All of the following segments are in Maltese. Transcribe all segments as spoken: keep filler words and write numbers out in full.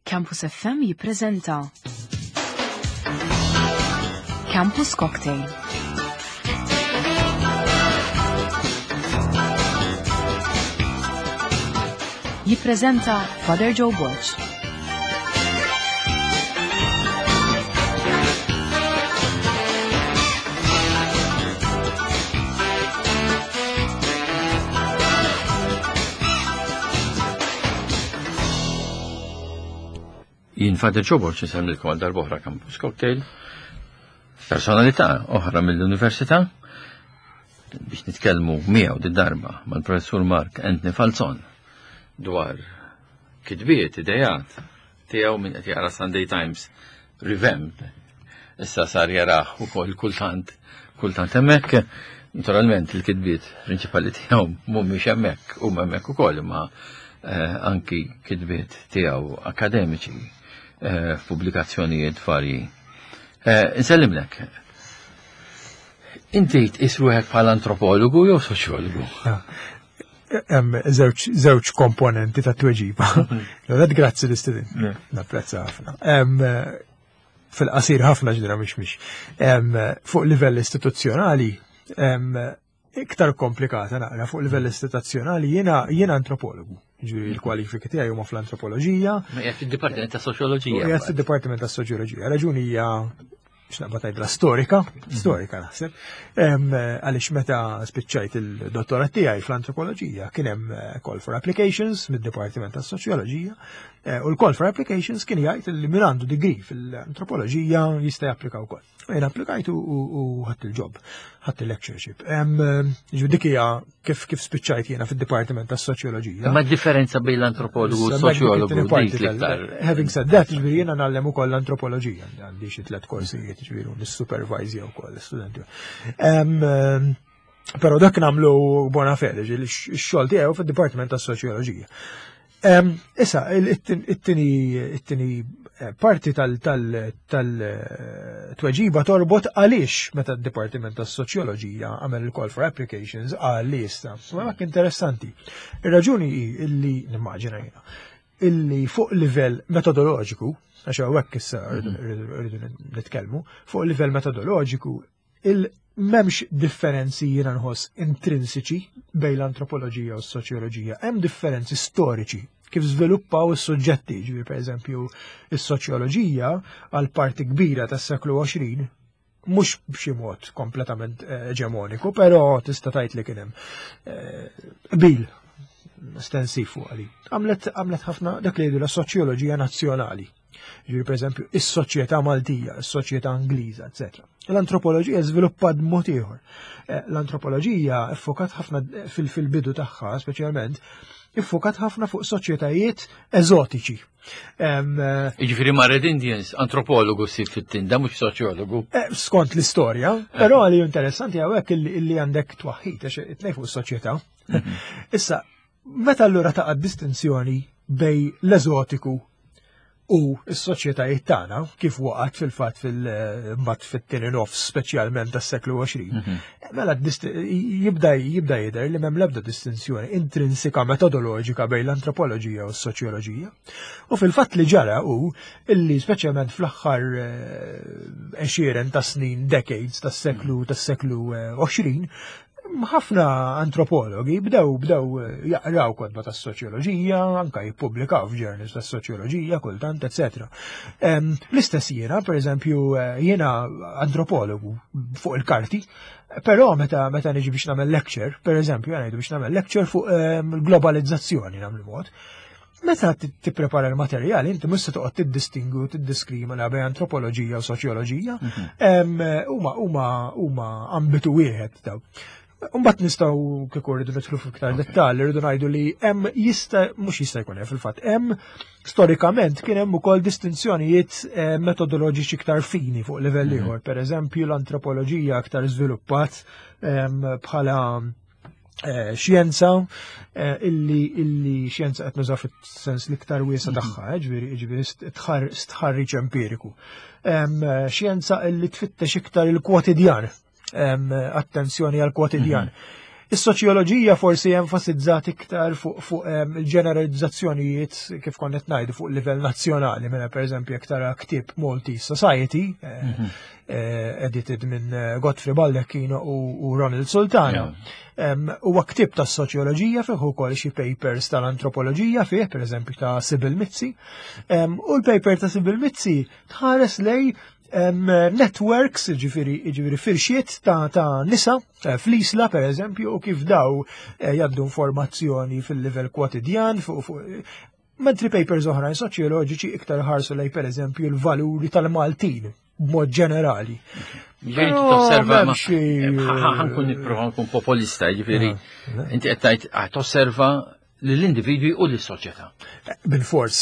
Campus F M jippreżenta Campus Cocktail. Jippreżenta Father Joe Borch. Jien Father Joe Borch nisemlilkom għal darbohra Campus Cocktail, personalità oħra mill-Università, biex nitkellmu miegħu di-darba mal-Professur Mark Anthony Falzon dwar kitbiet, idejat tiegħu minn qed jara Sunday Times Revamped. Issa sar jaraħ ukoll kultant kultant hemmhekk. Naturalment il-kitbiet prinċipali tiegħu mhumiex hemmhekk, huma hemmhekk ukoll imma anki kitbiet tiegħu akademiċi f'pubblikazzjonijiet varji. Insellimlek. Inti tqis ruħek bħala antropologu jew soċjologu? Hemm żewġ komponenti ta' tweġiba. Grazzi l-istudent. Napprezza ħafna. Fil-qasir ħafna ġdira mhix mhix. Fuq livell istituzzjonali iktar komplikata naqra fuq livell istituzzjonali jiena jiena antropologu. Ġifieri l-kwalifiki tiegħi huma fl-antropoloġija. Ma qiegħed fid-Dipartiment ta' Soċjoloġija. Qiegħed fid-Dipartiment ta' Soċjoloġija. Raġuni hija x'naqbad ngħidla storika, storika naħseb. Għaliex meta spiċċajt il-dottorat tiegħi fl-antropoloġija kien hemm call for applications mid-Dipartiment ta' Soċjoloġija u l-call for applications kien jgħid li min għandu degree fil-antropoloġija jista' japplika wkoll. Jien applikajt u ħadd il-job, ħadd il-lectureship. Ġu dik hija kif kif spiċċajt jiena fid-Dipartiment tas-Soċjoloġija. Ma differenza bejn l-antropologu u s-soċjologu l-iktar. Having said that, ġifieri jiena nagħlem ukoll l-antropoloġija, għandi xi tliet korsijiet ġifieri nissupervise wkoll l-istudenti. Però dak nagħmlu bona fede, x-xogħol tiegħu fid-Dipartiment tas-Soċjoloġija. Issa, it-tieni parti tal-tweġiba torbot għaliex meta d-Dipartiment tas-Soċjoloġija għamel il-call for applications għal lista. Ma dak interessanti. Ir-raġuni illi nimmaġina jiena illi fuq livell metodoloġiku, għax hawnhekk issa rridu nitkellmu, fuq livell metodoloġiku il-memx differenzi jiena nħoss intrinsiċi bejn l-antropoloġija u s-soċjoloġija. Hemm differenzi storiċi kif żviluppaw is-suġġetti, ġifieri pereżempju is-soċjoloġija għal parti kbira tas-seklu għoxrin mhux b'xi mod kompletament eġemoniku, però tista' tgħid li kien hemm qbil estensiv fuq għali. Għamlet għamlet ħafna dak li jgħidu l-soċjoloġija nazzjonali. Ġifieri pereżempju is-soċjetà Maltija, is-soċjetà Ingliża, eċetera. L-antropoloġija żviluppat b'mod ieħor. L-antropoloġija iffokat ħafna fil-bidu tagħha speċjalment iffokat ħafna fuq soċjetajiet eżotiċi. Jiġifieri Red Indians, antropologu sir fit-tinda mhux soċjologu. Skont l-istorja, però li interessanti hawnhekk illi għandek twaħħid għax itnej fuq is-soċjetà. Issa, meta allura taqa' distinzjoni bej l-eżotiku u s-soċjetajiet tagħna kif waqgħet fil-fatt fil-mbagħad fit-tieni nofs speċjalment tas-seklu għoxrin, mela jibda jibda jidher li m'hemm l-ebda distinzjoni intrinsika metodoloġika bejn l-antropoloġija u s-soċjoloġija. U fil-fatt li ġara hu illi speċjalment fl-aħħar għexieren ta' snin, decades tas-seklu tas-seklu għoxrin, ħafna antropologi bdew bdew jaqraw kodba tas-soċjoloġija, anke jippubblikaw f'journals tas-soċjoloġija kultant, eċetera. L-istess jiena, pereżempju, jiena antropologu fuq il-karti, però meta meta niġi biex nagħmel lecture, pereżempju ngħidu biex nagħmel lecture fuq globalizzazzjoni nagħmlu mod. Meta tipprepara l-materjal, inti mhux se toqgħod tiddistingwu, tiddeskrimina bejn antropoloġija u soċjoloġija, huma huma huma ambitu wieħed daw. Umbat nistgħu kieku rridu nidħlu f'iktar dettalji, rridu ngħidu li hemm jista' mhux jista' jkun hemm fil-fatt hemm storikament kien hemm ukoll distinzjonijiet metodoloġiċi iktar fini fuq livell ieħor. Pereżempju l-antropoloġija aktar żviluppat bħala xjenza illi illi xjenza qed nużaw fis-sens l-iktar wiesa' tagħha, ġifieri stħarriġ empiriku. Xjenza illi tfittex iktar il-kwotidjan. Attenzjoni għal kwotidjan. Is-soċjoloġija forsi enfasizzat iktar fuq fuq ehm, il-ġeneralizzazzjonijiet kif konnet ngħidu fuq livell nazzjonali, mela pereżempju jekk tara ktieb Maltese Society, eh, eh, edited minn eh, Godfrey Baldacchino u, u Ronald Sultana. Ehm, Huwa ktieb tas-soċjoloġija fih ukoll xi papers tal-antropoloġija fih, pereżempju ta' Sibyl Mizzi. Ehm, U l-paper ta' Sibyl Mizzi tħares lej Um, networks, ġifiri, ġifiri firxiet ta', ta nisa, ta fl-isla per eżempju, u kif daw eh, jaddu informazzjoni fil-level kwotidjan, fuq fu, mentri papers oħrajn soċjoloġiċi iktar ħarsu lej per eżempju l-valuri tal-Maltin, b'mod ġenerali. Ġifiri, tosserva, ħankun niprofa nkun populista, ġifiri, inti għettajt tosserva l-individwi u l-soċjetà. Bil-fors,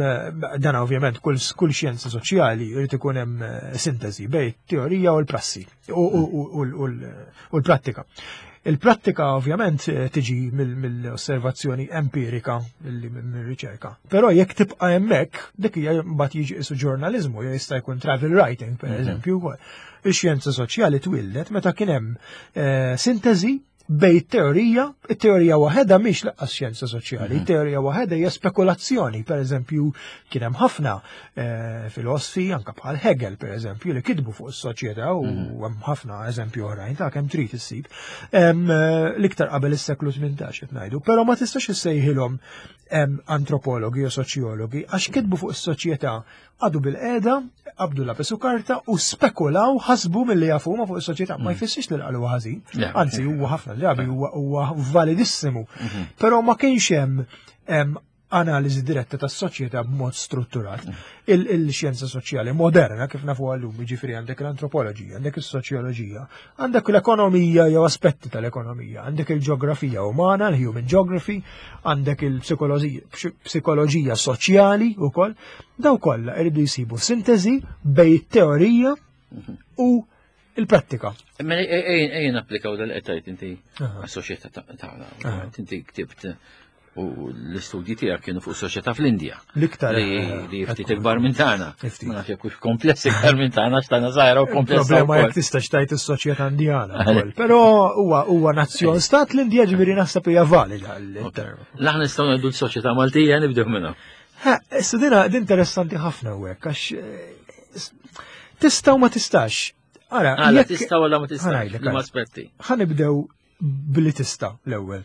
dan ovvjament kull kull xjenza soċjali jrid ikun hemm sintesi bejn teorija u l-prassi u l-prattika. Il-prattika ovvjament tiġi mill-osservazzjoni empirika mill-riċerka. Però jekk tibqa' hemmhekk, dik hija mbagħad jiġi isu ġurnaliżmu, jew jista' jkun travel writing pereżempju wkoll. Ix-xjenza soċjali twildet meta kien hemm sintesi bej teorija, it-teorija waħedha mhix laqqas xjenza soċjali, it-teorija waħedha hija spekulazzjoni, pereżempju kien hemm ħafna filosfi anke bħal Hegel pereżempju li kitbu fuq is-soċjetà u hemm ħafna eżempju oħrajn ta' kemm trid issib. L-iktar qabel is-seklu tmintax qed ngħidu, però ma tistax issejħilhom antropologi u soċjologi għax kitbu fuq is-soċjetà għadu bil-qeda, qabdu labes u karta u spekulaw ħasbu mill-li jafu ma fuq is-soċjetà. Ma jfissirx li l-qalu ħażin, anzi huwa ħafna drabi huwa validissimu. Però ma kienx hemm analiżi diretta tas-soċjetà b'mod strutturat. Il-xjenza soċjali moderna kif nafu għallum, jiġifieri għandek l-antropoloġija, għandek is-soċjoloġija, għandek l-ekonomija jew aspetti tal-ekonomija, għandek il-ġeografija umana, l-human geography, għandek il-psikoloġija soċjali wkoll, daw kollha jridu jsibu sintesi bejn it-teorija u il-prattika. Mela ejjen applikaw dal-qed inti għas-soċjetà tagħna. Inti ktibt u l-istudji tiegħek kienu fuq soċjetà fl-Indja. L-iktar li ftit ikbar minn tagħna. Ma nafx jekk hux kompless iktar minn tagħna x'tagħna żgħira u komplessa. Problema jekk tista' xtajt is-soċjetà Indjana wkoll. Però huwa huwa nazzjon stat l-Indja ġifieri naħseb hija valida l-term. L-aħna nistgħu ngħidu l-soċjetà Maltija nibdew minnha. Ha, issa din interessanti ħafna hekk għax tista' u ma tistax. Ara, jekk tista' wara ma tistax. Ma aspetti. Ħanibdew billi tista' l-ewwel.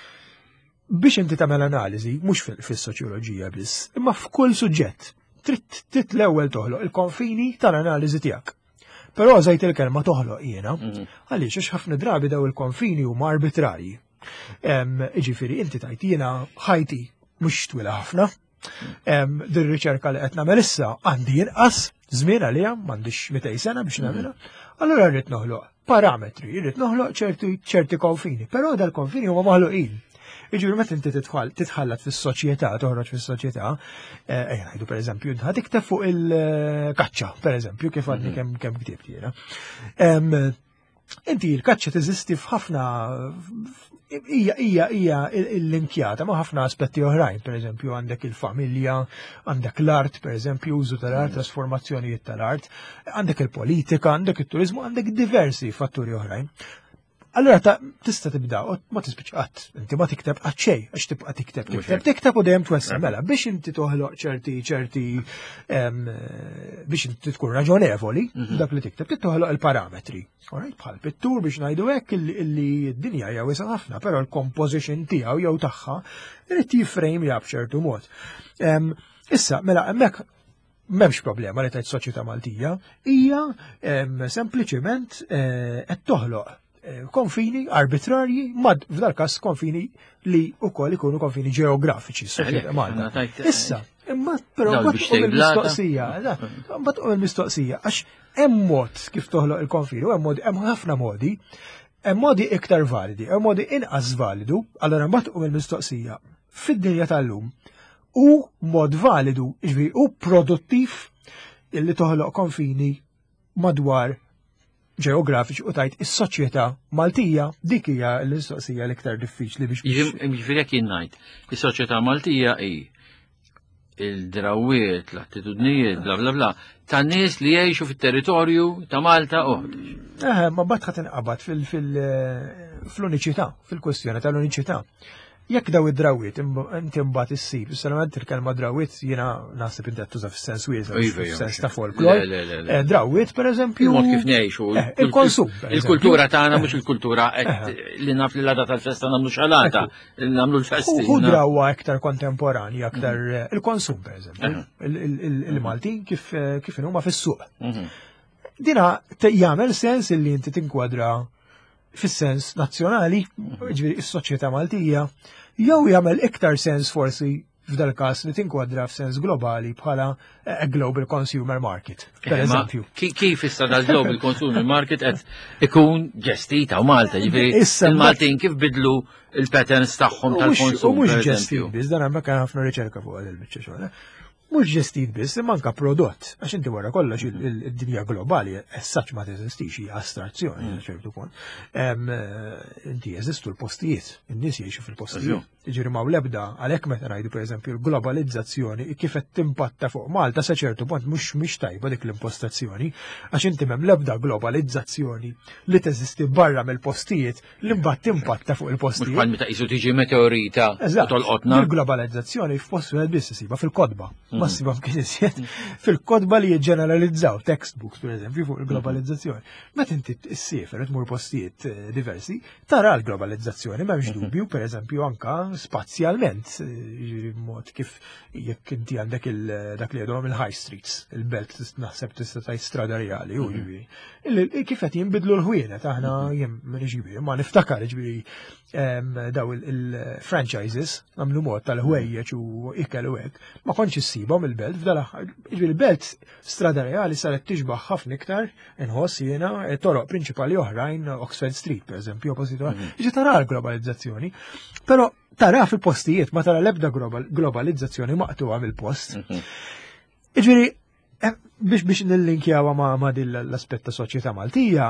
Biex inti tagħmel analiżi mhux fis-soċjoloġija biss, imma f'kull suġġett trid l-ewwel toħloq il-konfini tal-analiżi tiegħek. Però żejt il-kelma toħloq jiena, għaliex għax ħafna drabi daw il-konfini huma arbitrarji. Jiġifieri inti tajt jiena ħajti mhux twila ħafna. Din riċerka li qed nagħmel issa għandi inqas żmien għaliha m'għandix mitej sena biex nagħmilha. Allura rrid noħloq parametri, rrid noħloq ċerti konfini, però dal-konfini huma maħluqin. Iġbir, meta inti titħallat fis-soċjetà, toħroġ fis-soċjetà, ejja ngħidu pereżempju inti tikteb fuq il-kaċċa, pereżempju, kif għadni kemm kemm ktibt jiena. Inti l-kaċċa teżisti f'ħafna hija hija hija l-inkjata ma' ħafna aspetti oħrajn, pereżempju għandek il-familja, għandek l-art, pereżempju użu tal-art, trasformazzjonijiet tal-art, għandek il-politika, għandek it-turizmu, għandek diversi fatturi oħrajn. Allora ta' tista' tibda, ma tispiċ qatt, inti ma tikteb qatt xejn, għax tibqa' tikteb, tikteb, tikteb u dejjem twessa mela biex inti toħloq ċerti ċerti biex inti tkun raġonevoli dak li tikteb, toħloq il-parametri. Bħal pittur biex ngħidu hekk li d-dinja hija wiesa ħafna, però l-composition tiegħu jew tagħha irid jiffrejmja b'ċertu mod. Issa, mela hemmhekk m'hemmx problema li tgħid soċjetà Maltija, hija sempliċement qed toħloq konfini arbitrarji, mad f'dal każ konfini li wkoll ikunu konfini ġeografiċi s-soċjetà Malta. Issa, imma però mbagħad il-mistoqsija, mbagħad il-mistoqsija għax hemm mod kif toħloq il-konfini, hemm modi hemm ħafna modi, hemm modi iktar validi, hemm modi inqas validu, allura mbagħad il-mistoqsija fid-dinja tal-lum u mod validu, ġifieri u produttiv illi toħloq konfini madwar ġeografiċi u tajt is-soċjetà Maltija dik hija l-istoqsija l-iktar diffiċli biex. Jiġifieri jekk jien ngħid, is-soċjetà Maltija hi il-drawiet, l-attitudnijiet, bla bla bla, tan nies li jgħixu fit-territorju ta' Malta oħra. Eh, ma mbagħad ħadd inqabad fil fl-uniċità, fil-kwestjoni tal-uniċità. Jekk daw id-drawiet, inti mbagħad issib, solament il-kelma drawiet jiena naħseb inti tuża fis-sens wiesa, fis-sens ta' folklor. Drawiet pereżempju. Il-mod kif ngħixu. Il-konsum. Il-kultura tagħna mhux il-kultura li naf li l-għada tal-festa nagħmlu xalata, nagħmlu l-festi. U drawwa aktar kontemporani, aktar il-konsum pereżempju. Il-Maltin kif huma fis-suq. Dina jagħmel sens illi inti tinkwadra fis-sens nazzjonali, ġifieri s-soċjetà Maltija, jew jagħmel iktar sens forsi f'dal każ li tinkwadra f'sens globali bħala a global consumer market, pereżempju. Kif issa dal-global consumer market qed ikun ġestita u Malta, ġifieri il-Maltin kif bidlu il-patterns tagħhom tal-konsum. U mhux ġestit biss, dan hemmhekk hemm ħafna riċerka fuq il-biċċa xogħol. Mhux ġestit biss, imma anke prodott, għax inti wara kollox id-dinja globali essaċ ma teżistix hija astrazzjoni ċertu punt. Inti jeżistu l-postijiet, in-nies jgħixu fil-postijiet. Jiġri ma' l-ebda għalhekk meta ngħidu pereżempju l-globalizzazzjoni kif qed timpatta fuq Malta sa ċertu punt mhux mhix tajba dik l-impostazzjoni, għax inti m'hemm l-ebda globalizzazzjoni li teżisti barra mill-postijiet li mbagħad timpatta fuq il-postijiet. Mhux bħal meta qisu tiġi meteorita u tolqotna. Il-globalizzazzjoni f'post wieħed biss isiba fil-kodba. Massima kien isjed fil-kodba li jiġġeneralizzaw textbooks, per eżempju, fuq il-globalizzazzjoni. Meta inti issiefer tmur postijiet diversi, tara l-globalizzazzjoni m'hemmx dubju, per eżempju, anka spazjalment, mod kif jekk inti għandek dak li għadhom il-high streets, il-belt naħseb tista' ta' strada reali, u ġifieri. Kif qed jinbidlu l-ħwienet aħna jiem ġifieri, ma niftakar ġifieri daw il-franchises għamlu mod tal-ħwejjeġ u ikel u hekk, ma kontx issibhom il-belt f'dal-aħħar. Il-belt strada reali saret tixbaħ ħafna iktar inħoss jiena toroq prinċipali oħrajn Oxford Street pereżempju oppożitu. Jiġi tara l-globalizzazzjoni, però tara fil-postijiet ma tara l-ebda globalizzazzjoni maqtuha mill-post. Jiġifieri biex biex nillinkjawha ma' din l-aspett ta' soċjetà Maltija,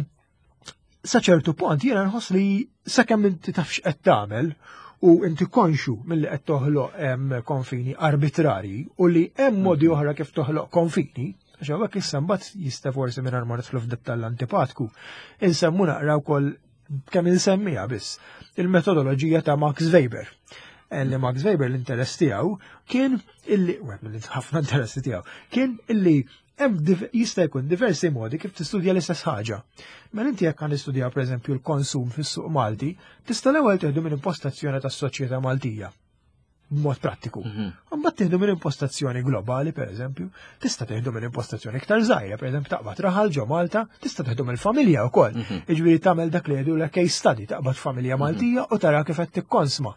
sa ċertu punt jiena nħoss li sakemm inti tafx qed tagħmel u inti konxu mill-li qed toħloq konfini arbitrarji u li hemm modi oħra kif toħloq konfini, għax hawnhekk issa mbagħad jista' forsi mingħajr ma nidħlu f'dettall antipatku, insemmu naqra wkoll kemm insemmija biss il-metodoloġija ta' Max Weber. Li Max Weber l-interess tiegħu kien illi, ħafna interessi tiegħu, kien illi hemm jista' jkun diversi modi kif tistudja l-istess ħaġa. Mela inti jekk għandi studja pereżempju l-konsum fis-suq Malti, tista' l-ewwel teħdu minn impostazzjoni tas-soċjetà Maltija b'mod prattiku. Imbagħad tieħdu minn impostazzjoni globali pereżempju, tista' teħdu minn impostazzjoni iktar żgħira, pereżempju taqbad raħal ġo Malta, tista' teħdu mill-familja wkoll. Jiġifieri tagħmel dak li jgħidu case study taqbad familja Maltija u tara kif qed tikkonsma.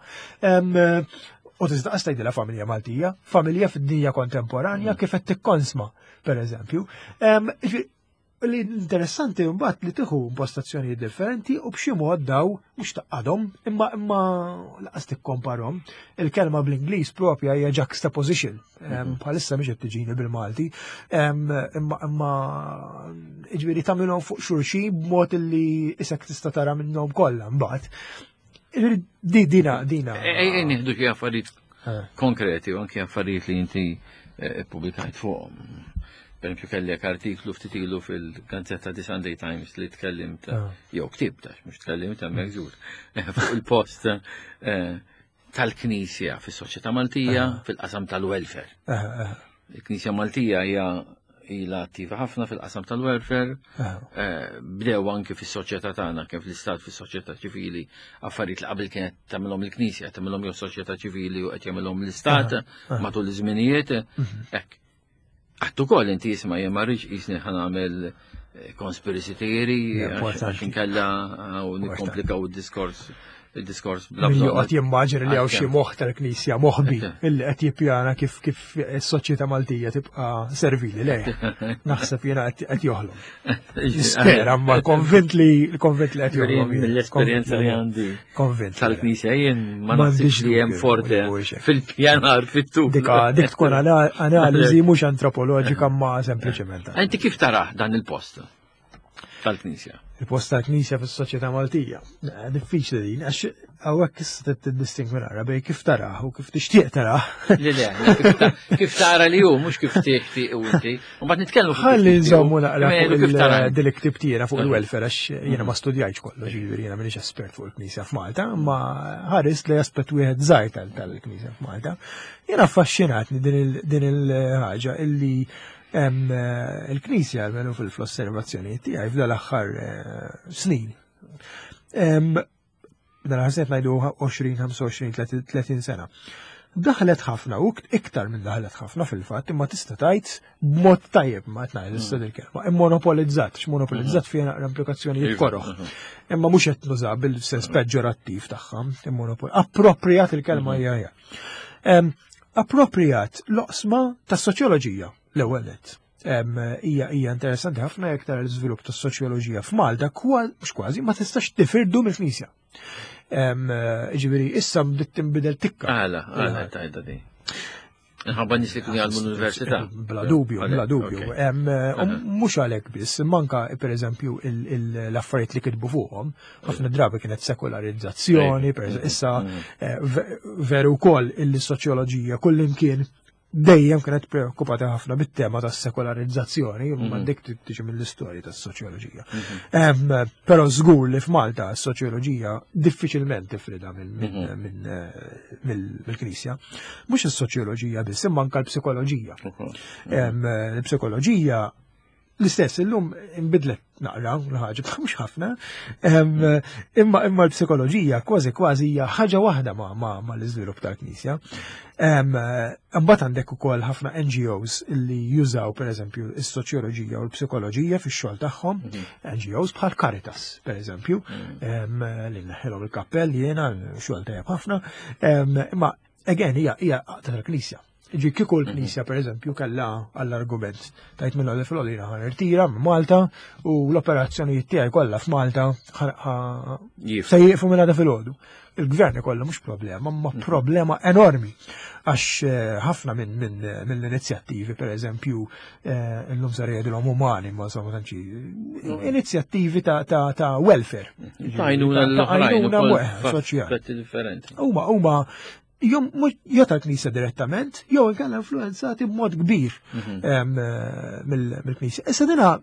U tista' tgħidilha familja Maltija, familja fid-dinja kontemporanja kif qed tikkonsma, pereżempju. L-interessanti mbagħad li tieħu impostazzjonijiet differenti u b'xi mod daw mhux taqadhom imma imma laqas tikkomparhom. Il-kelma bl-Ingliż propja hija juxtaposition. Bħalissa mhix qed tiġini bil-Malti. Imma imma jiġifieri tagħmilhom fuq xulxin b'mod li isek tista' tara minnhom kollha mbagħad. Di dina dina. Ejja nieħdu xi affarijiet konkreti u anke affarijiet li inti ppubblikajt fuqhom. Per kellek artiklu ftitilu fil-Gazzetta di Sunday Times li tkellimt, jew ktibtax, mhux tkellimt hemmhekk żgur, fuq il-post tal-Knisja fis-soċjetà Maltija fil-qasam tal-welfare. Il-Knisja Maltija hija ilha attiva ħafna fil-qasam tal-welfare, bdew anke fis-soċjetà tagħna kemm fl-istat fis-soċjetà ċivili affarijiet li qabel kienet tagħmilhom il-Knisja, tagħmilhom jew soċjetà ċivili u qed jagħmilhom l-istat matul iż-żminijiet. Hekk. Għattu koll inti jisma jemma rriġ jisni ħan għamil conspiracy theory, għax inkella u nikomplikaw il-diskors. Il-diskors bla bla. Għat jimmaġri li għaw xie moħ tal-Knisja, moħbi, illi għat jippjana kif kif il-soċieta Maltija tibqa servili, lej. Naħseb jena għat joħlom. Jispera, ma konvent li konvent li għat joħlom. Mill-esperienza li għandi tal-Knisja jien ma naħsibx li jem forte fil-pjanar, fit-tub. Dik tkun analizi mux antropologika ma sempliciment. Inti kif taraħ dan il-post tal-Knisja? Il-post tal-Knisja fis-soċjetà Maltija. Diffiċli din, għawek issa t-disting minara bej kif taraħ u kif tixtieq taraħ. Le, le, kif ta- kif tara li hu mhux kif tixtieq u inti. U mbagħad nitkellmu fuq Ħalli kif nżommu tixtieq naqra u. fuq Melu kif tara. il-dilektib tiegħna fuq il-welfare għax jiena ma studjajtx kollox, ġifieri jiena m'iniex espert fuq il-Knisja f'Malta, ma ħares li aspett wieħed żgħir tal- tal-Knisja f'Malta. Jiena affaxxinatni din il- din il-ħaġa illi hemm eh, il-Knisja almenu fil-osservazzjonijiet tiegħi f'dan l-aħħar eh, snin. Em, Dan ħaset ngħidu għoxrin, ħamsa u għoxrin, tletin sena. Daħlet ħafna u iktar minn daħlet ħafna fil-fatt imma tista' tgħid b'mod tajjeb ma qed ngħid issa il-kelma. Immonopolizzat, x'monopolizzat fiha implikazzjonijiet koroħ. Imma mhux qed nuża bil-sens peġġorattiv tagħha, immonopol. Appropriat il-kelma hija hija. Em, Appropriat loqsma tas-soċjoloġija l-ewwel nett. Em, Hija hija interessanti ħafna jekk tara l-iżvilupp tas-soċjoloġija f'Malta kwa- mhux kważi ma tistax tifirdu mill-Knisja. Em, Ġifieri issa bdiet tinbidel tikka. Għala, għala tajda di. Nħabba nis li kuni għal l-università. Bla dubju, bla dubju. Em, u Mhux għalhekk biss, manka pereżempju il- il- l-affarijiet li kitbu fuqhom, ħafna drabi kienet sekolarizzazzjoni, per eżempju, issa eh, ve- veru wkoll il-soċjoloġija kullimkien dejjem kienet preokkupata ħafna bit-tema tas-sekolarizzazzjoni, ma dik tiġi mill-istorja tas-soċjoloġija. Em, Però żgur li f'Malta s-soċjoloġija diffiċilment tifrida minn- minn- minn, eh, mill- mill-Knisja. Mhux is-soċjoloġija biss, imma anke l-psikoloġija. Em, L-psikoloġija l-istess illum inbidlet naqra l-ħaġa mhux ħafna, em, imma imma l-psikoloġija kważi kważi hija ħaġa waħda ma' ma' ma' l-iżvilupp tal-Knisja. Em, Imbagħad għandek ukoll ħafna N G Os li jużaw pereżempju is-soċjoloġija u l-psikoloġija fix-xogħol tagħhom, N G Os bħal Caritas pereżempju, em, li naħilhom il-kappell jiena xogħol tajjeb ħafna, em, imma again hija hija tal-Knisja. Ġi kieku l-Knisja per eżempju kalla għall-argument tajt minn għalli fil-għolina ħan irtira minn Malta u l-operazzjonijiet tiegħi kollha f'Malta se jieqfu minn għada fil-għodu. Il-gvern kollha mhux problema, ma problema enormi għax eh, ħafna minn min, min l-inizjattivi, per eżempju, eh, l-lum sarjedi l-om umani, ma somma tanċi, inizjattivi ta', ta, ta welfare. Tajnuna l-oħrajn Tajnuna soċjali. differenti. Huma huma jom jew tal-Knisja direttament, jew inkella influenzati b'mod kbir em, mill-Knisja. Issa dina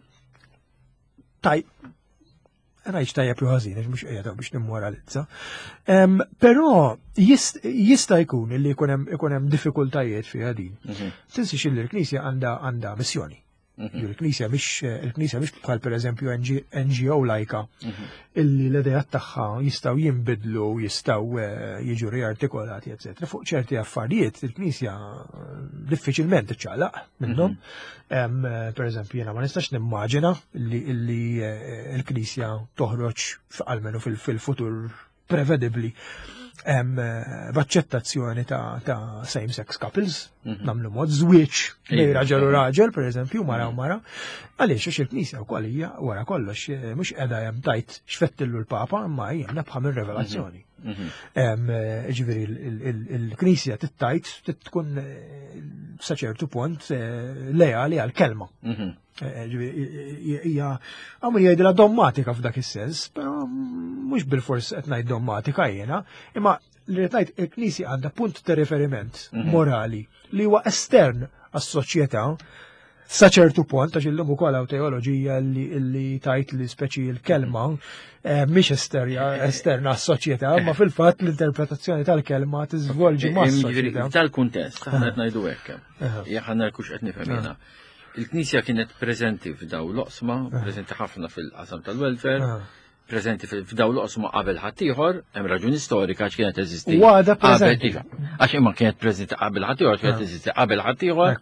taj rajx tajja più ħażin, mhux qiegħda biex nimmoralizza. Em, Però jist- jista' jkun li jkun hemm ikun hemm diffikultajiet fiha din. Tinsix li l-Knisja għandha għandha missjoni. Il-Knisja mhix il-Knisja mhix bħal pereżempju N G O lajka illi l-idejat tagħha jistgħu jinbidlu, jistgħu eh, jiġu riartikolati, eċetera. Fuq ċerti affarijiet il-Knisja diffiċilment iċċaqlaq minnhom. Em, eh, Pereżempju jiena ma nistax nimmaġina li illi eh, l-Knisja toħroġ almenu fil- fil-futur prevedibbli em, eh, b'aċċettazzjoni ta', ta same-sex couples, namlu mod żwieġ bej raġel u raġel, per eżempju, mara u mara, għaliex għax il-Knisja wkoll hija wara kollox eh, mhux qiegħda hemm tajt xfettillu l-Papa, imma hija nebħa minn revelazzjoni. Em, eh, Ġifieri il- il- il-Knisja tittajt tkun eh, sa ċertu punt eh, lejali għal-kelma. Eh, ġifieri, hija għamri jgħidilha dommatika f'dak is-sens, però mhux bil-fors qed ngħid dommatika jiena, imma li qed ngħid il-Knisja għandha punt ta' riferiment morali li huwa estern għas-soċjetà sa ċertu punt għax illum ukoll hawn teoloġija li li tajt li speċi l-kelma eh, mhix esterja esterna għas-soċjetà, ma fil-fatt l-interpretazzjoni tal-kelma tiżvolġi mas-soċjetà. Tal-kuntest, ħana qed ngħidu hekk. Jekk narkux qed nifhem jiena. Il-Knisja kienet preżenti f'daw l-oqsma, preżenti ħafna fil-qasam tal-welfare, preżenti f'daw l-oqsma qabel ħaddieħor, hemm raġuni storika għax kienet eżisti. U għadha qabel- preżenti. iva, Għax imma kienet preżenti qabel ħaddieħor, kienet eżisti qabel ħaddieħor.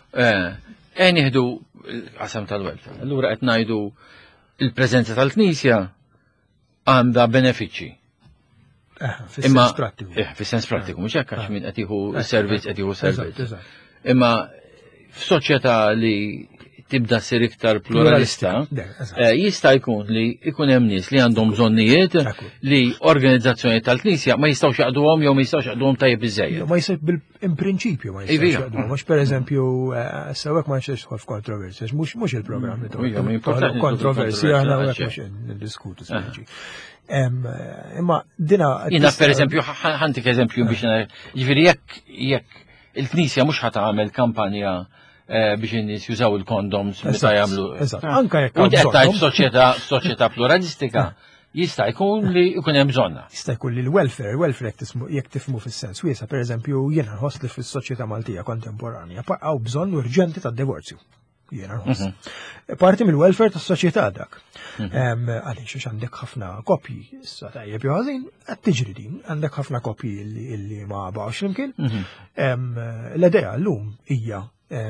E nieħdu l-qasam tal-welfare. Allura qed ngħidu il-preżenza tal-Knisja għandha benefiċċji. Fis-sens prattiku. Eh, fis-sens prattiku, mhux hekk għax min qed jieħu servizz qed jieħu Eżatt, servizz. eżatt. Imma f'soċjetà li tibda sir iktar pluralista, jista' jkun li jkun hemm nies li għandhom bżonnijiet li organizzazzjoni tal-Knisja ma jistgħux jaqduhom jew ma jistgħux jaqduhom tajjeb biżejjed. Ma jsir bil-prinċipju ma jistgħux jaqduhom, mhux pereżempju sewwek ma nixtiex tħoff kontroversja, mhux mhux il-programm li kontroversja aħna hekk mhux niddiskutu speċi. Imma dina. Jiena pereżempju ħantik eżempju biex jiġifieri jekk jekk il-Knisja mhux ħadd tagħmel kampanja biex in-nies jużaw il-kondoms meta jagħmlu. Anke jekk. U qed tgħid f'soċjetà f'soċjetà pluralistika jista' jkun li jkun hemm bżonna. Jista' jkun li l-welfare, welfare jekk tifhmu fis-sens wiesa, pereżempju jiena nħoss li fis-soċjetà Maltija kontemporanja hawn bżonn urġenti tad-divorzju. Jiena nħoss. Parti mill-welfare tas-soċjetà dak. Għaliex għax għandek ħafna koppji, issa tajjeb jew ħażin, qed tiġri din, għandek ħafna koppji li ma baqgħux flimkien. L-idea llum hija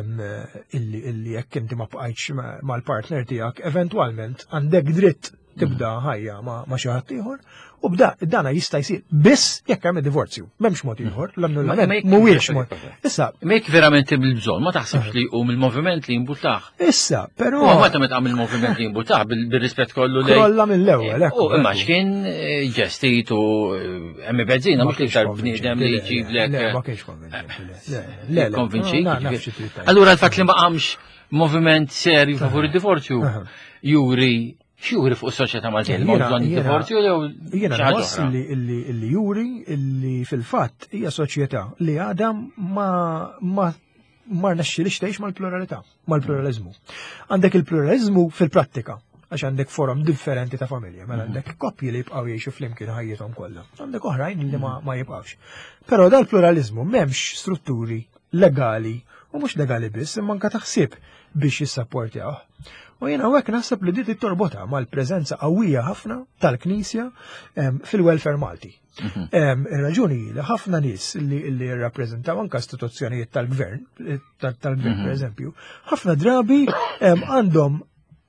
illi jekk inti ma bqajtx mal-partner tiegħek, eventwalment għandek dritt tibda ħajja ma' xi ħadd ieħor u bda dana jista' jsir biss jekk hemm divorzju. M'hemmx mod ieħor, l-annullament mhuwiex mod. Issa mek verament bil-bżonn, ma taħsibx li hu mill-moviment li jinbutaħ. Issa, però. U meta meta mill-moviment li jinbutaħ bil-rispett kollu lejn. Kollha mill-ewwel hekk. U imma x'kien ġestit u hemm beżina mhux iktar bniedem li jġiblek. Le, ma kienx konvinċenti. Le, konvinċik. Allura l-fatt li ma qamx moviment serju favur id-divorzju juri xjuri fuq is-soċjetà Maltija li bżonn id-divorzju jew jiena nħoss li juri li fil-fatt hija soċjetà li għadha ma ma ma rnexxilix tgħix mal-pluralità, mal-pluralizmu. Għandek il-pluralizmu fil-prattika għax għandek forum differenti ta' familja, mela għandek koppji li jibqgħu jgħixu flimkien ħajjithom kollha. Għandek oħrajn li ma jibqgħux. Però dal-pluralizmu m'hemmx strutturi legali u mhux legali biss imma anke taħsib biex jissapportjawh. U jiena hekk naħseb li dit torbota mal-preżenza qawwija ħafna tal-Knisja fil-welfare Malti. Ir-raġuni li ħafna nies li rrappreżentaw anke istituzzjonijiet tal-gvern, tal-gvern pereżempju, ħafna drabi għandhom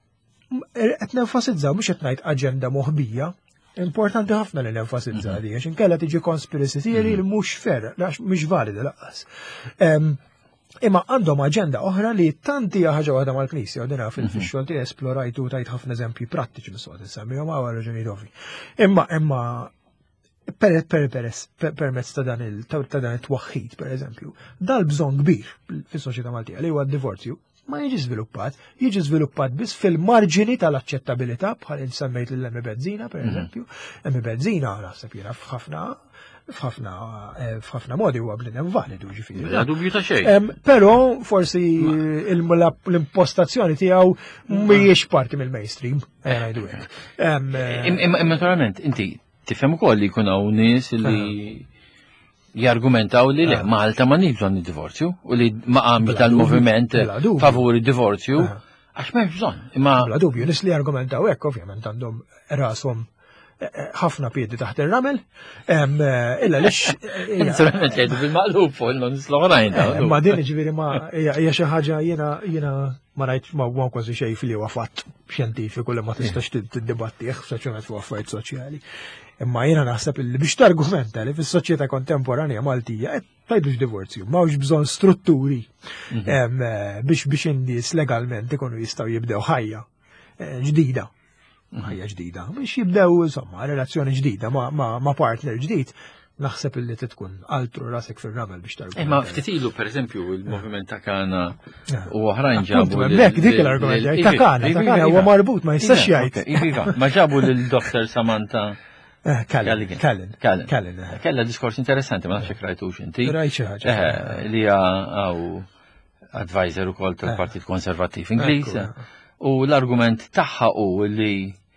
qed nenfasizzaw mhux qed ngħid aġenda moħbija, importanti ħafna li nenfasizza di għax inkella tiġi conspiracy theory li mhux fer, mhux valida laqqas. Imma għandhom aġenda oħra li tanti ħaġa waħda mal-Knisja u dina fil-xogħol tiegħi esplorajtu tajt ħafna eżempji prattiċi mis-sod insemmihom hawn raġuni ovvi. Imma imma permezz ta' dan it-twaħħid pereżempju, dal-bżonn kbir fis-soċjetà Maltija li huwa d-divorzju ma jiġi żviluppat, jiġi żviluppat biss fil-marġini tal-aċċettabilità bħal insemmejt lill-Emmi Bezzina pereżempju. Emmi Bezzina naħseb jiena f'ħafna f'ħafna f'ħafna modi huwa bniedem validu ġifieri. Bla dubju ta' xejn. Però forsi l-impostazzjoni tiegħu mhijiex parti mill-mainstream, ngħidu hekk. Imma naturalment inti tifhem ukoll li jkun hawn nies li jargumentaw li le Malta ma nibżon id-divorzju u li ma għamil tal-moviment favur id-divorzju għax m'hemmx bżonn. Imma bla dubju nies li jargumentaw hekk ovvjament għandhom rashom ħafna piedi taħt ir-ramel, illa lix. Naturalment jgħidu bil-maqlub fuq il-nons l-oħrajn. Ma din ġifieri ma hija xi ħaġa jiena jiena ma rajt ma huwa kważi xejn fil huwa fatt xjentifiku li ma tistax tiddibattih speċjalment fuq affarijiet soċjali. Imma jiena naħseb li biex targumenta li fis-soċjetà kontemporanja Maltija qed tgħidux divorzju, m'hawnx bżonn strutturi biex biex in-nies legalment ikunu jistgħu jibdew ħajja ġdida. ħajja ġdida, biex jibdew insomma relazzjoni ġdida ma' partner ġdid, naħseb illi tkun altru rasek fil-ramel biex targumenta. Imma ftit ilu pereżempju il-moviment ta' Kana u oħrajn ġabu. Mek dik l-argument ta' Kana, ta' Kana huwa marbut ma jistax jgħid. Iva, ma ġabu lil-Doktor Samantha Callan. Callan. Kella diskors interessanti, ma nafx rajtux inti. Rajt xi ħaġa. Li għaw advisor ukoll tal-Partit Konservattiv Ingliż. U l-argument tagħha hu li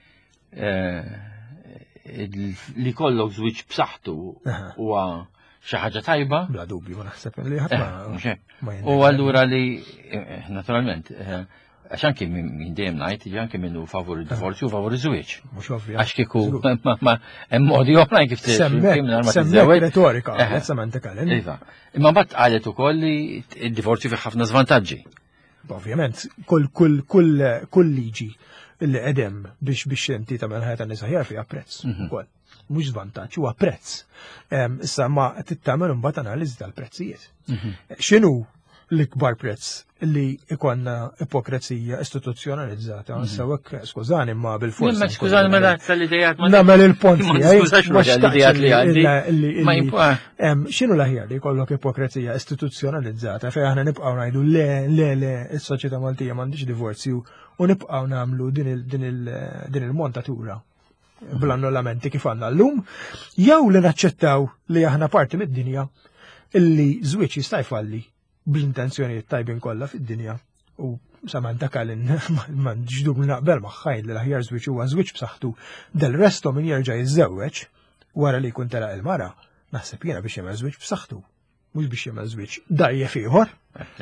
li kollok żwieġ b'saħħtu huwa xi ħaġa tajba. Bla dubju ma naħseb li ħadd. U allura li naturalment għax anke minn dejjem ngħid jiġi anke minnu favur id-divorzju u favur iż-żwieġ. Mhux ovvja. Għax kieku hemm modi oħrajn kif semmek retorika, eżattament kallen. Iva. Imma mbagħad qalet ukoll li d-divorzju fih ħafna żvantaġġi. Ovvjament, kull liġi li qedem biex biex inti tagħmel ħajja tan-nies aħjar fiha prezz ukoll. Mhux żvantaġġ, huwa prezz. Issa ma tittamel imbagħad analiżi tal-prezzijiet. X'inhu l-ikbar prezz li ikonna ipokrezija istituzzjonalizzata. Sawek, skużani, ma bil-forsi. Ma skużani, ma dak tal-idejat ma. Namel il-pont Ma li skużax ma l-idejat li għandi. Ma jimpa. Xinu laħjar li kollok ipokrezija istituzzjonalizzata fej aħna nibqaw najdu le, le, le, il-soċieta Maltija mandiġ divorzju u nibqaw namlu din il-montatura bl-annullamenti kif għanna l-lum, jew li naċċettaw li aħna parti mid-dinja illi żwieġ jista' jfalli bl-intenzjonijiet tajbin kollha fid-dinja u Samantha Kalin ma ġdub naqbel maħħajn li l-aħjar żwieġ huwa żwieġ b'saħħtu del resto min jerġa' jiżżewweġ wara li jkun tela il-mara naħseb jiena biex jagħmel żwieġ b'saħħtu mhux biex jagħmel żwieġ dajjef ieħor.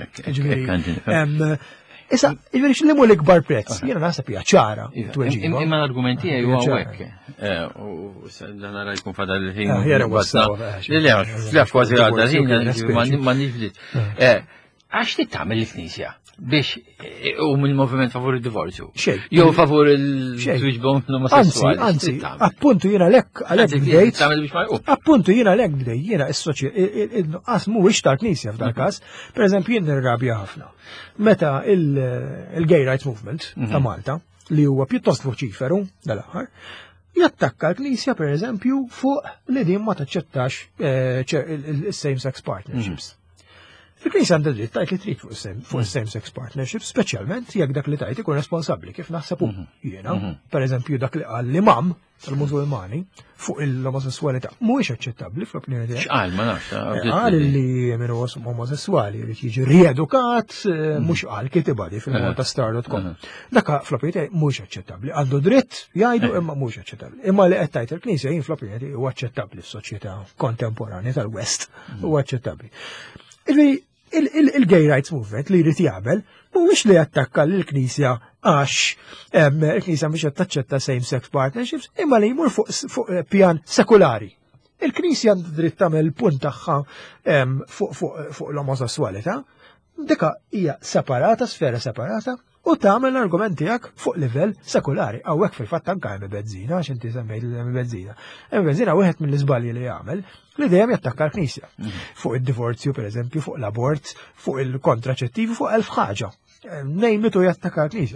Issa, jiġifieri x'liemu l-ikbar prezz, jiena naħseb hija ċara tweġiba. Imma l-argumenti huwa hekk. U dan nara jkun fadal il-ħin. Le kważi għadda l-ħin ma niflit. Għax tittamel il-Knisja biex u mill-moviment favur il-divorzju. Jew favur il-żwieġ omosessuali. Anzi, appuntu jiena lek għalhekk bdejt. Appuntu jiena lek bdejt jiena is-nuqqas mhuwiex tal-Knisja f'dan każ. Pereżempju jien nirrabja ħafna. Meta il-Gay Rights Movement ta' Malta li huwa pjuttost voċiferu dal-aħħar jattakka l-Knisja pereżempju fuq li din ma taċċettax il-same-sex partnerships. Il-Knisja għandha dritt tajt li trid fuq same-sex partnerships, speċjalment jekk dak li tajt ikun responsabbli kif naħseb jiena. Pereżempju dak li qal l-imam tal-Musulmani fuq l-omosessualità mhuwiex aċċettabbli fl-opinjoni tiegħek. X'qal ma nafx. Qal li min huwa omosessuali jrid jiġi riedukat, mhux qal kitibadi fil-mod ta' star dot com. Dak fl-opinjoni tiegħek mhux aċċettabbli. Għandu dritt jgħidu imma mhux aċċettabbli. Imma li qed tajt il-Knisja jien fl-opinjoni tiegħi huwa aċċettabbli f'soċjetà kontemporanja tal-West. Huwa aċċettabbli. Il-Gay Rights Movement li jrid jagħmel mhuwiex li attakka lill-Knisja għax il-Knisja mhux qed taċċetta same-sex partnerships, imma li jmur fuq pjan sekulari. Il-Knisja għandha dritt tagħmel punt tagħha fuq l-omosessualità, dika hija separata, sfera separata, u tagħmel l-argument tiegħek fuq livell sekulari. Hawnhekk fil-fatt anke hemm bezzina għax inti semmejt hemm bezzina. Hemm bezzina wieħed mill-iżbalji li jagħmel li dejjem jattakka l-Knisja. Fuq id-divorzju pereżempju, fuq l-abort, fuq il-kontraċettivi, fuq elf ħaġa. Nejmitu jattakka l-Knisja.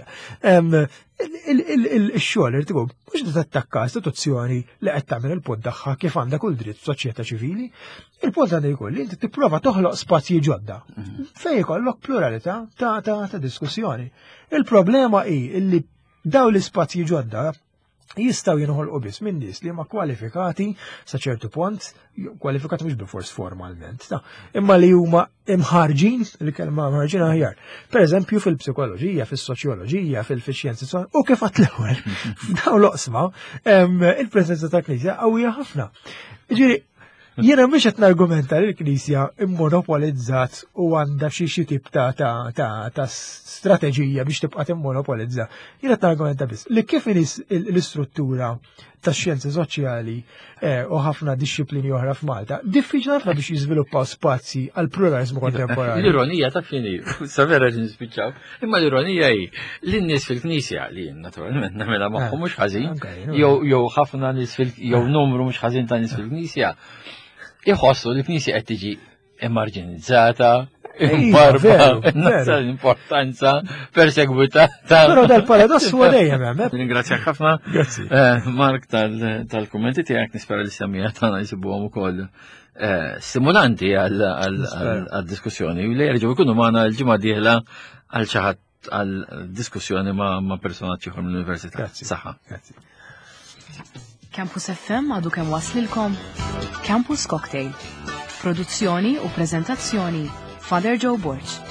Il-xogħol irid ikun mhux li tattakka istituzzjoni li qed tagħmel il-punt tagħha kif għandha kull dritt f'soċjetà ċivili. Il-punt għandu jkun li inti tipprova toħloq spazji ġodda fejn ikollok pluralità ta' diskussjoni. Il-problema hi li daw l-ispazji ġodda jistaw jinħolqu biss minn nies li ma kwalifikati sa ċertu punt, kwalifikati mhux bil-fors formalment, imma li huma imħarġin, li kelma mħarġin aħjar. Per eżempju fil-psikoloġija, fil-soċjoloġija, fil-xjenzi u kif għat l-ewwel, f'dawn l-oqsma, il-preżenza ta' Knisja qawwija ħafna. Ġieri, jiena mhux qed nargumenta li l-Knisja immonopolizzat u għandha xi xi tip ta' strateġija biex tibqa' timmonopolizza. Jiena qed nargumenta biss li kif l-istruttura tax-xjenzi soċjali u ħafna dixxiplini oħra f'Malta diffiċli ħafna biex jiżviluppaw spazji għal pluralizmu kontemporanju. L-ironija ta' fini, sa vera nispiċċaw, imma l-ironija hi li n-nies fil-Knisja li naturalment nagħmilha magħhom mhux ħażin, jew ħafna nies jew numru mhux ħażin ta' nies fil-Knisja iħossu li l-Knisja qed tiġi emarġinizzata, imparba, nasa l-importanza, persegwitata. Però dal-paradoss huwa dejjem hemm. Ringrazzjak ħafna. Mark tal-kummenti tiegħek nispera li semmija tagħna jsibuhom ukoll stimulanti għal-diskussjoni. U li jerġgħu jkunu magħna l-ġimgħa dieħla għal xi ħadd għal-diskussjoni ma' personaġġ ieħor mill-Università. Saħħa. Campus F M għadu kemm waslilkom Campus Cocktail. Produzzjoni u preżentazzjoni Father Joe Borch.